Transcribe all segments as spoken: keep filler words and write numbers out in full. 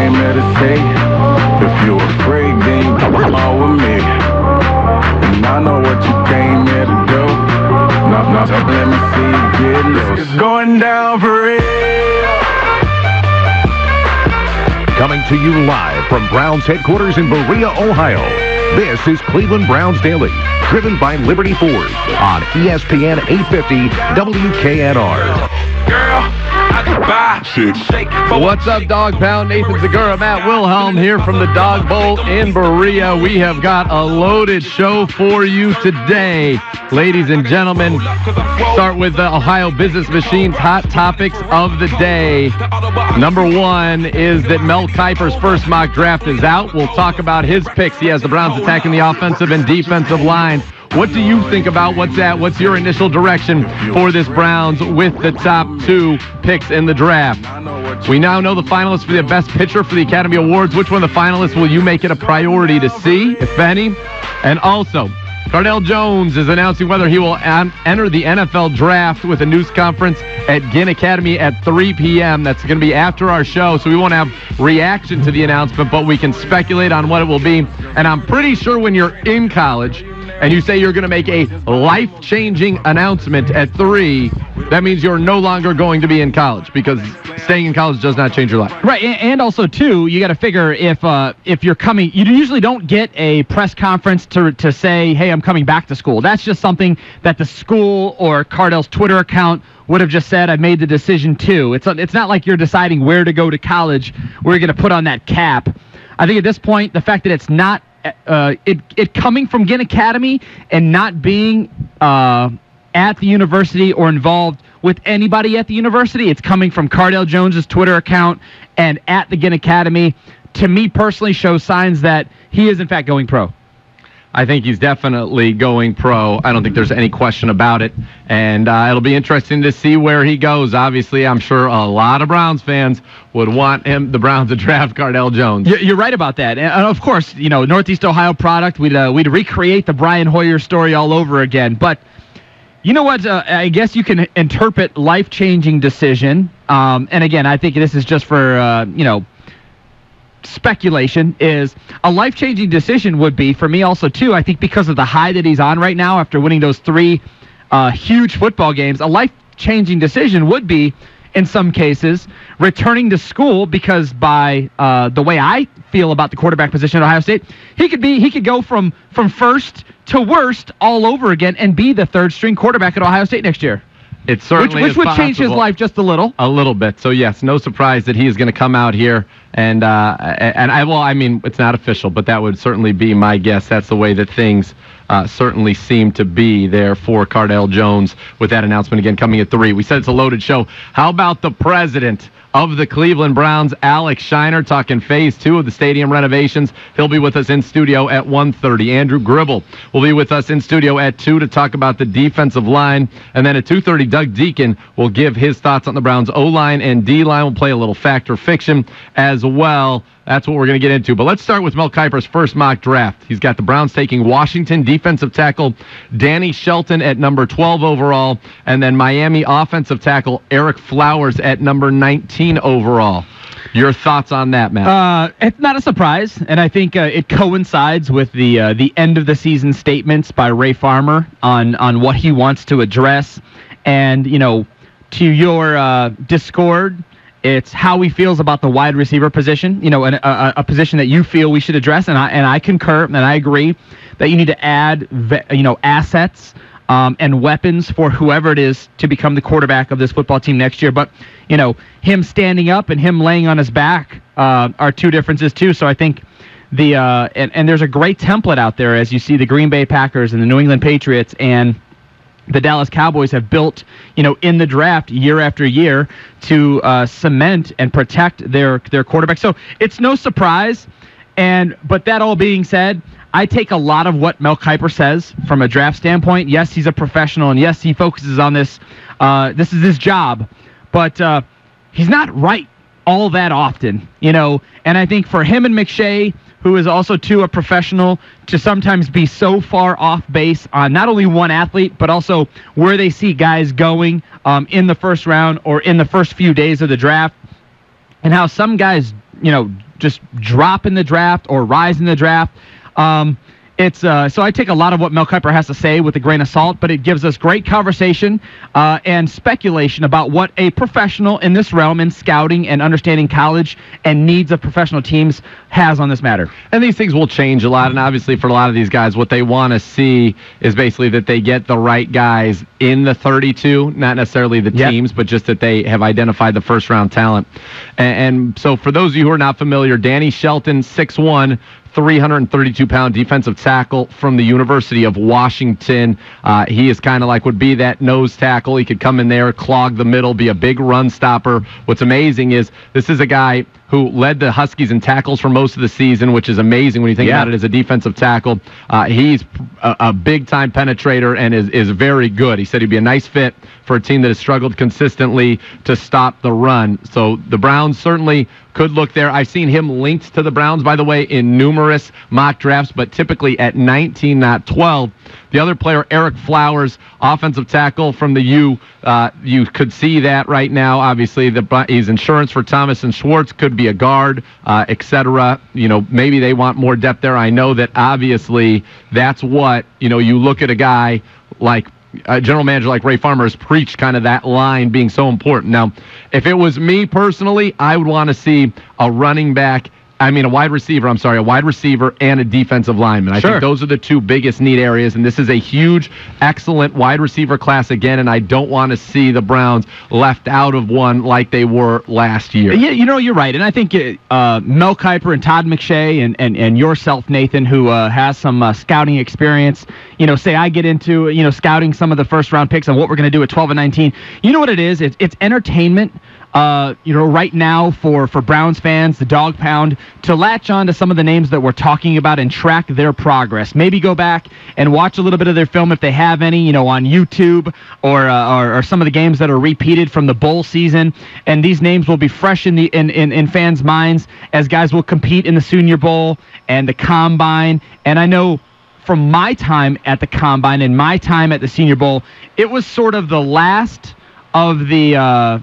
came here to see. If you're afraid, then you come out with me. And I know what you came here to do. Now, now, let me see you get loose. It's going down for real. Coming to you live from Browns headquarters in Berea, Ohio. This is Cleveland Browns Daily, driven by Liberty Ford on E S P N eight fifty W K N R. Girl, I can buy shit. What's up, Dog Pound? Nathan Segura, Matt Wilhelm here from the Dog Bowl in Berea. We have got a loaded show for you today. Ladies and gentlemen, start with the Ohio Business Machine's hot topics of the day. Number one is that Mel Kiper's first mock draft is out. We'll talk about his picks. He has the Browns attacking the offensive and defensive lines. What do you think about what's that? What's your initial direction for this Browns with the top two picks in the draft? We now know the finalists for the best pitcher for the Academy Awards. Which one of the finalists will you make it a priority to see, if any? And also, Cardale Jones is announcing whether he will an- enter the N F L draft with a news conference at Ginn Academy at three p.m. That's going to be after our show, so we won't have reaction to the announcement, but we can speculate on what it will be. And I'm pretty sure when you're in college and you say you're going to make a life-changing announcement at three, that means you're no longer going to be in college, because staying in college does not change your life. Right, and also, too, you got to figure if uh, if you're coming, you usually don't get a press conference to to say, hey, I'm coming back to school. That's just something that the school or Cardale's Twitter account would have just said, I made the decision to. It's, it's not like you're deciding where to go to college, where you're going to put on that cap. I think at this point, the fact that it's not Uh, it it coming from Ginn Academy and not being uh, at the university or involved with anybody at the university, it's coming from Cardale Jones's Twitter account and at the Ginn Academy, to me personally shows signs that he is in fact going pro. I think he's definitely going pro. I don't think there's any question about it. And uh, it'll be interesting to see where he goes. Obviously, I'm sure a lot of Browns fans would want him, the Browns, to draft Cardale Jones. You're right about that. And of course, you know, Northeast Ohio product, we'd, uh, we'd recreate the Brian Hoyer story all over again. But you know what? Uh, I guess you can interpret life-changing decision. Um, and again, I think this is just for, uh, you know, speculation. Is a life-changing decision would be for me also too, I think, because of the high that he's on right now after winning those three uh, huge football games. A life-changing decision would be, in some cases, returning to school, because by uh, the way I feel about the quarterback position at Ohio State, he could be he could go from from first to worst all over again and be the third string quarterback at Ohio State next year. It certainly which, which is would possible. change his life just a little. A little bit. So, yes, no surprise that he is going to come out here. And, uh, and I well, I mean, it's not official, but that would certainly be my guess. That's the way that things uh, certainly seem to be there for Cardale Jones with that announcement again coming at three. We said it's a loaded show. How about the president of the Cleveland Browns, Alex Shiner, talking phase two of the stadium renovations? He'll be with us in studio at one thirty. Andrew Gribble will be with us in studio at two to talk about the defensive line. And then at two thirty, Doug Deacon will give his thoughts on the Browns O-line and D-line. We'll play a little fact or fiction as well. That's what we're going to get into. But let's start with Mel Kiper's first mock draft. He's got the Browns taking Washington defensive tackle Danny Shelton at number twelve overall, and then Miami offensive tackle Eric Flowers at number nineteen overall. Your thoughts on that, Matt? Uh, it's not a surprise, and I think uh, it coincides with the uh, the end of the season statements by Ray Farmer on on what he wants to address, and you know, to your uh, discord. It's how he feels about the wide receiver position, you know, a, a, a position that you feel we should address, and I and I concur, and I agree that you need to add, you know, assets um, and weapons for whoever it is to become the quarterback of this football team next year. But, you know, him standing up and him laying on his back uh, are two differences too. So I think the uh, and and there's a great template out there as you see the Green Bay Packers and the New England Patriots and the Dallas Cowboys have built, you know, in the draft year after year to uh, cement and protect their their quarterback. So it's no surprise. And but that all being said, I take a lot of what Mel Kiper says from a draft standpoint. Yes, he's a professional, and yes, he focuses on this. Uh, this is his job, but uh, he's not right all that often, you know. And I think for him and McShay, who is also, too, a professional, to sometimes be so far off base on not only one athlete, but also where they see guys going um, in the first round or in the first few days of the draft, and how some guys, you know, just drop in the draft or rise in the draft. Um, It's uh, so I take a lot of what Mel Kiper has to say with a grain of salt, but it gives us great conversation uh, and speculation about what a professional in this realm in scouting and understanding college and needs of professional teams has on this matter. And these things will change a lot, and obviously for a lot of these guys, what they want to see is basically that they get the right guys in the thirty-two, not necessarily the Yep. teams, but just that they have identified the first-round talent. And, and so for those of you who are not familiar, Danny Shelton, six one, three hundred thirty-two pound defensive tackle from the University of Washington. Uh, he is kind of like would be that nose tackle. He could come in there, clog the middle, be a big run stopper. What's amazing is this is a guy who led the Huskies in tackles for most of the season, which is amazing when you think Yeah. about it as a defensive tackle. Uh, he's a, a big-time penetrator and is, is very good. He said he'd be a nice fit for a team that has struggled consistently to stop the run. So the Browns certainly could look there. I've seen him linked to the Browns, by the way, in numerous mock drafts, but typically at nineteen, not twelve. The other player, Eric Flowers, offensive tackle from the U. Uh, you could see that right now. Obviously, the, he's insurance for Thomas and Schwartz. Could be a guard, uh, et cetera. You know, maybe they want more depth there. I know that obviously that's what, you know, you look at a guy like a general manager like Ray Farmer has preached kind of that line being so important. Now, if it was me personally, I would want to see a running back. I mean, a wide receiver, I'm sorry, a wide receiver and a defensive lineman. I Sure. think those are the two biggest need areas, and this is a huge, excellent wide receiver class again, and I don't want to see the Browns left out of one like they were last year. Yeah, you know, you're right. And I think uh, Mel Kiper and Todd McShay and, and, and yourself, Nathan, who uh, has some uh, scouting experience, you know, say I get into, you know, scouting some of the first-round picks and what we're going to do at twelve and nineteen. You know what it is? It's, it's entertainment. Uh, you know, right now for, for Browns fans, the Dog Pound, to latch on to some of the names that we're talking about and track their progress. Maybe go back and watch a little bit of their film if they have any, you know, on YouTube or uh, or, or some of the games that are repeated from the bowl season. And these names will be fresh in the in, in, in fans' minds as guys will compete in the Senior Bowl and the Combine. And I know from my time at the Combine and my time at the Senior Bowl, it was sort of the last of the uh,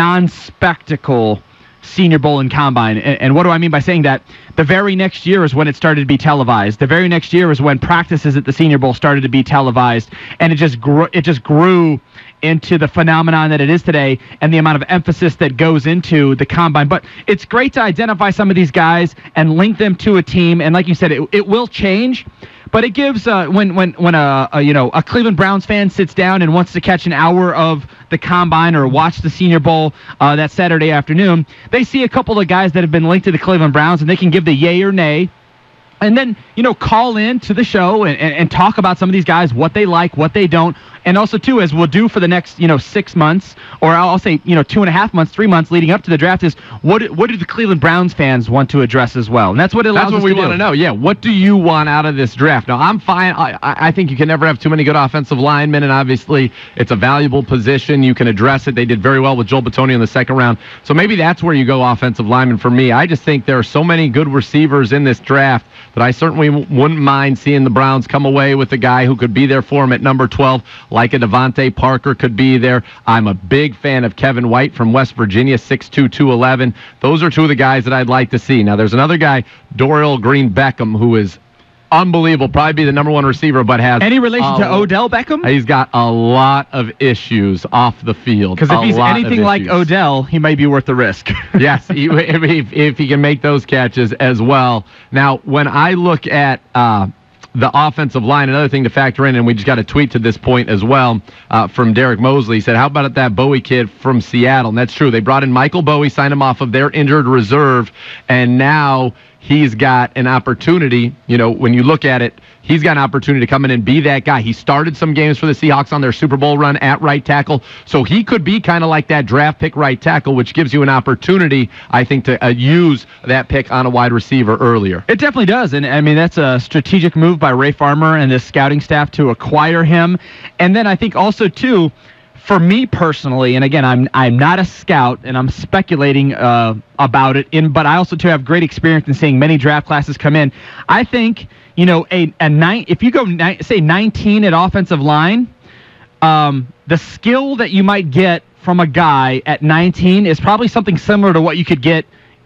non-spectacle Senior Bowl and Combine. And, and what do I mean by saying that? The very next year is when it started to be televised. The very next year is when practices at the Senior Bowl started to be televised, and it just grew, it just grew into the phenomenon that it is today and the amount of emphasis that goes into the Combine. But it's great to identify some of these guys and link them to a team. And like you said, it, it will change. But it gives uh, when when when a, a you know a Cleveland Browns fan sits down and wants to catch an hour of the Combine or watch the Senior Bowl uh, that Saturday afternoon, they see a couple of guys that have been linked to the Cleveland Browns, and they can give the yay or nay. And then, you know, call in to the show and, and, and talk about some of these guys, what they like, what they don't. And also, too, as we'll do for the next, you know, six months, or I'll say, you know, two and a half months, three months leading up to the draft is what what do the Cleveland Browns fans want to address as well? And that's what it allows That's what us we to want do. to know. Yeah, what do you want out of this draft? Now, I'm fine. I, I think you can never have too many good offensive linemen, and obviously it's a valuable position. You can address it. They did very well with Joel Bitonio in the second round. So maybe that's where you go offensive lineman for me. I just think there are so many good receivers in this draft that I certainly wouldn't mind seeing the Browns come away with a guy who could be there for them at number twelve, like a Devontae Parker could be there. I'm a big fan of Kevin White from West Virginia, six two, two eleven. Those are two of the guys that I'd like to see. Now, there's another guy, Dorial Green-Beckham, who is unbelievable, probably be the number one receiver, but has... Any relation a, to Odell Beckham? He's got a lot of issues off the field. Because if A he's lot of anything like issues. Odell, he might be worth the risk. Yes, he, if, if, if he can make those catches as well. Now, when I look at uh, the offensive line, another thing to factor in, and we just got a tweet to this point as well uh, from Derek Mosley. He said, how about that Bowie kid from Seattle? And that's true. They brought in Michael Bowie, signed him off of their injured reserve, and now he's got an opportunity. You know, when you look at it, he's got an opportunity to come in and be that guy. He started some games for the Seahawks on their Super Bowl run at right tackle, so he could be kind of like that draft pick right tackle, which gives you an opportunity, I think, to uh, use that pick on a wide receiver earlier. It definitely does, and I mean that's a strategic move by Ray Farmer and this scouting staff to acquire him. And then I think also too, for me personally, and again, I'm I'm not a scout, and I'm speculating uh, about it. In but I also too have great experience in seeing many draft classes come in. I think you know a a nine if you go ni- say nineteen at offensive line, um, the skill that you might get from a guy at nineteen is probably something similar to what you could get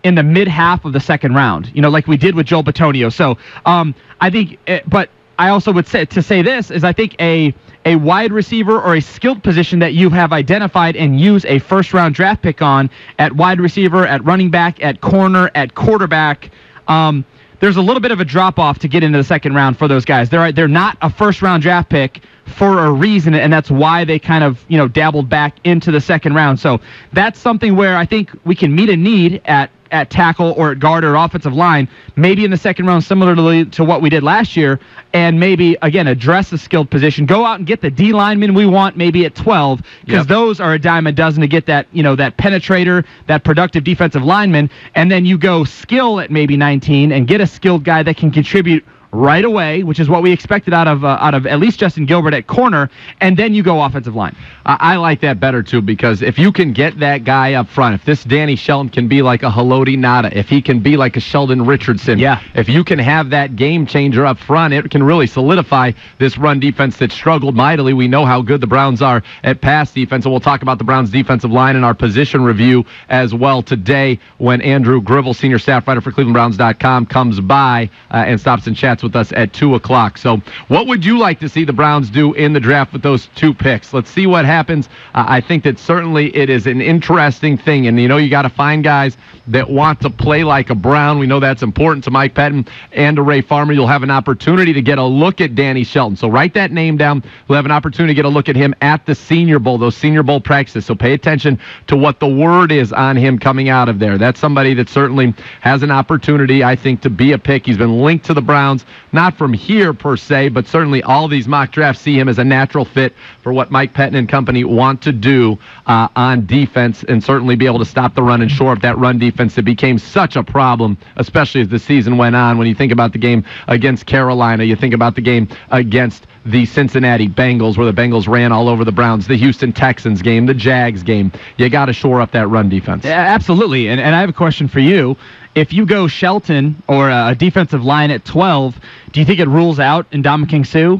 in the mid half of the second round, you know, like we did with Joel Bitonio. So um, I think, but I also would say to say this is I think a a wide receiver or a skilled position that you have identified and use a first round draft pick on at wide receiver, at running back, at corner, at quarterback. Um, there's a little bit of a drop off to get into the second round for those guys. They're they're not a first round draft pick for a reason, and that's why they kind of, you know, dabbled back into the second round. So that's something where I think we can meet a need at at tackle or at guard or offensive line, maybe in the second round, similarly to what we did last year, and maybe, again, address the skilled position. Go out and get the D lineman we want maybe at twelve, because yep. those are a dime a dozen to get that, you know, that penetrator, that productive defensive lineman, and then you go skill at maybe nineteen and get a skilled guy that can contribute right away, which is what we expected out of uh, out of at least Justin Gilbert at corner, and then you go offensive line. I, I like that better, too, because if you can get that guy up front, if this Danny Shelton can be like a Haloti Ngata, if he can be like a Sheldon Richardson, yeah. if you can have that game changer up front, it can really solidify this run defense that struggled mightily. We know how good the Browns are at pass defense, and we'll talk about the Browns defensive line in our position review as well today when Andrew Gribble, senior staff writer for Cleveland Browns dot com, comes by uh, and stops and chats with us at two o'clock. So what would you like to see the Browns do in the draft with those two picks? Let's see what happens. Uh, I think that certainly it is an interesting thing, and you know you got to find guys that want to play like a Brown. We know that's important to Mike Pettin and to Ray Farmer. You'll have an opportunity to get a look at Danny Shelton. So write that name down. We'll have an opportunity to get a look at him at the Senior Bowl, those Senior Bowl practices. So pay attention to what the word is on him coming out of there. That's somebody that certainly has an opportunity, I think, to be a pick. He's been linked to the Browns, not from here per se, but certainly all these mock drafts see him as a natural fit for what Mike Pettin and company want to do uh, on defense, and certainly be able to stop the run and shore up that run defense that became such a problem, especially as the season went on. When you think about the game against Carolina, you think about the game against the Cincinnati Bengals, where the Bengals ran all over the Browns, the Houston Texans game, the Jags game. You got to shore up that run defense. Yeah, absolutely. And, and I have a question for you. If you go Shelton or a defensive line at twelve, do you think it rules out Ndamukong Suh?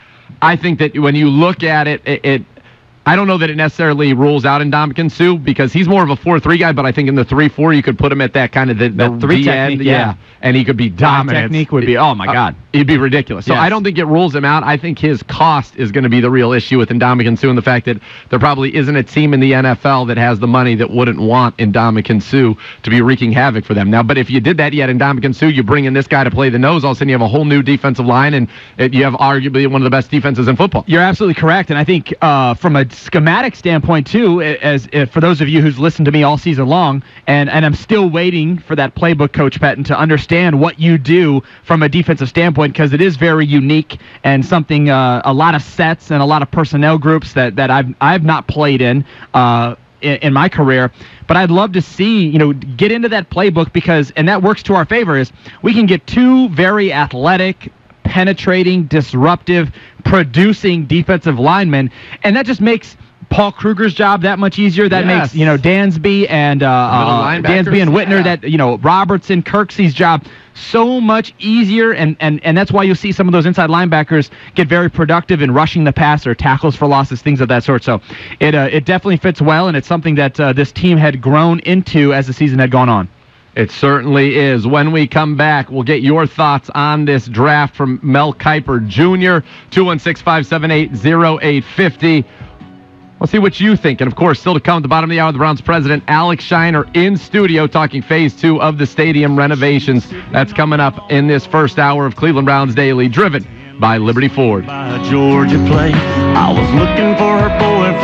I think that when you look at it, it, it I don't know that it necessarily rules out Ndamukong Suh, because he's more of a four three guy, but I think in the three four you could put him at that kind of the, the that three technique, end, yeah. yeah, and he could be dominant. Technique would be, oh my God. Uh, he'd be ridiculous. So yes. I don't think it rules him out. I think his cost is going to be the real issue with Ndamukong Suh, and the fact that there probably isn't a team in the N F L that has the money that wouldn't want Ndamukong Suh to be wreaking havoc for them. Now, but if you did that, you had Ndamukong Suh, you bring in this guy to play the nose, all of a sudden you have a whole new defensive line, and it, you have arguably one of the best defenses in football. You're absolutely correct, and I think uh, from a schematic standpoint, Point too, as, as for those of you who's listened to me all season long, and, and I'm still waiting for that playbook, Coach Pettin, to understand what you do from a defensive standpoint, because it is very unique and something, uh, a lot of sets and a lot of personnel groups that, that I've I've not played in, uh, in in my career. But I'd love to see, you know, get into that playbook, because, and that works to our favor, is we can get two very athletic, penetrating, disruptive, producing defensive linemen, and that just makes Paul Kruger's job that much easier. That yes. makes, you know, Dansby and uh, uh, Dansby and Whitner, yeah. that, you know, Robertson, Kirksey's job so much easier, and, and, and that's why you'll see some of those inside linebackers get very productive in rushing the passer, tackles for losses, things of that sort. So it uh, it definitely fits well, and it's something that uh, this team had grown into as the season had gone on. It certainly is. When we come back, we'll get your thoughts on this draft from Mel Kiper Junior two one six, five seven eight, zero eight five zero. Let's see what you think. And, of course, still to come at the bottom of the hour, the Browns president, Alex Scheiner, in studio talking phase two of the stadium renovations. That's coming up in this first hour of Cleveland Browns Daily, driven by Liberty Ford. By Georgia play, I was looking for her boy.